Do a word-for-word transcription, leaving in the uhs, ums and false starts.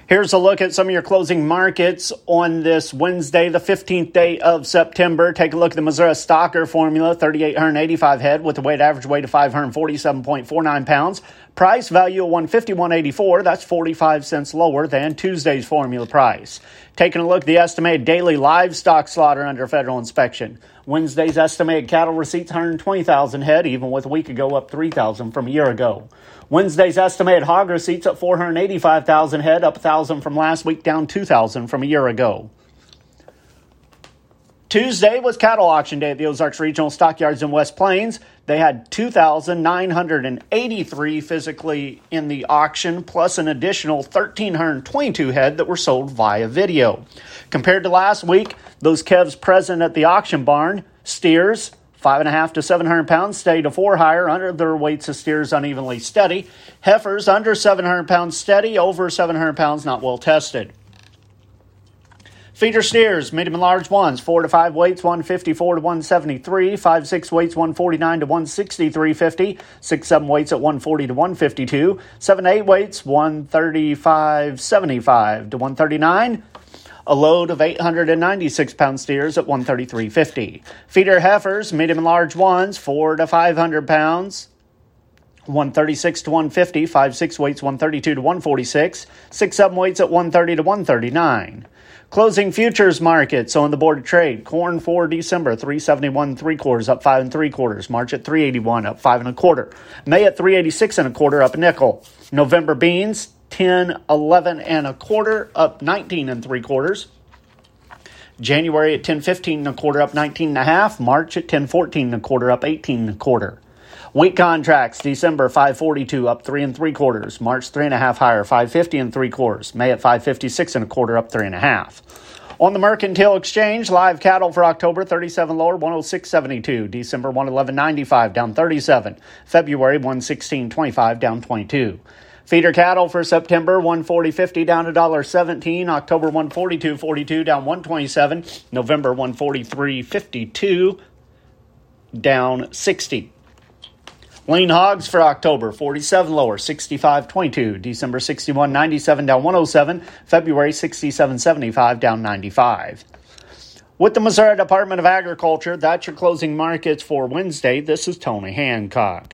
Here's a look at some of your closing markets on this Wednesday, the fifteenth day of September. Take a look at the Missouri Stocker formula, three thousand eight hundred eighty-five head with a weighted average weight of five hundred forty-seven point four nine pounds. Price value of one fifty-one eighty-four. That's forty-five cents lower than Tuesday's formula price. Taking a look at the estimated daily livestock slaughter under federal inspection. Wednesday's estimated cattle receipts, one hundred twenty thousand head, even with a week ago up three thousand from a year ago. Wednesday's estimated hog receipts at four hundred eighty-five thousand head, up one thousand from last week, down two thousand from a year ago. Tuesday was cattle auction day at the Ozarks Regional Stockyards in West Plains. They had two thousand nine hundred eighty-three physically in the auction, plus an additional one thousand three hundred twenty-two head that were sold via video. Compared to last week, those calves present at the auction barn, steers, Five and a half to seven hundred pounds, steady to four higher. Under their weights of steers unevenly steady. Heifers under seven hundred pounds steady, over seven hundred pounds not well tested. Feeder steers, medium and large ones, four to five weights, one fifty-four to one seventy-three. Five, six weights, one forty-nine to one sixty-three fifty. Six, seven weights at one forty to one fifty-two. Seven, eight weights, one thirty-five seventy-five to one thirty-nine. A load of eight hundred ninety-six pound steers at one thirty-three fifty. Feeder heifers, medium and large ones, four to five hundred pounds, one thirty-six to one fifty. Five, six weights, one thirty-two to one forty-six. Six, seven weights at one thirty to one thirty-nine. Closing futures markets on the Board of Trade. Corn for December, three seventy-one three quarters, up five and three quarters. March at three eighty-one, up five and a quarter. May at three eighty-six and a quarter, up a nickel. November beans, ten eleven and a quarter, up nineteen and three quarters. January at ten fifteen and a quarter, up nineteen and a half. March at ten fourteen and a quarter, up eighteen and a quarter. Wheat contracts, December five forty-two, up three and three quarters. March three and a half higher, five fifty and three quarters. May at five fifty-six and a quarter, up three and a half. On the Mercantile Exchange, live cattle for October, thirty-seven lower, one oh six seventy-two. December, one eleven ninety-five, down thirty-seven. February, one sixteen twenty-five, down twenty-two. Feeder cattle for September, one forty fifty, down one dollar seventeen. October, one forty-two forty-two, down one twenty-seven. November, one forty-three fifty-two, down sixty. Lean hogs for October, forty-seven lower, sixty-five twenty-two. December, sixty-one ninety-seven, down one oh seven. February, sixty-seven seventy-five, down ninety-five. With the Missouri Department of Agriculture, that's your closing markets for Wednesday. This is Tony Hancock.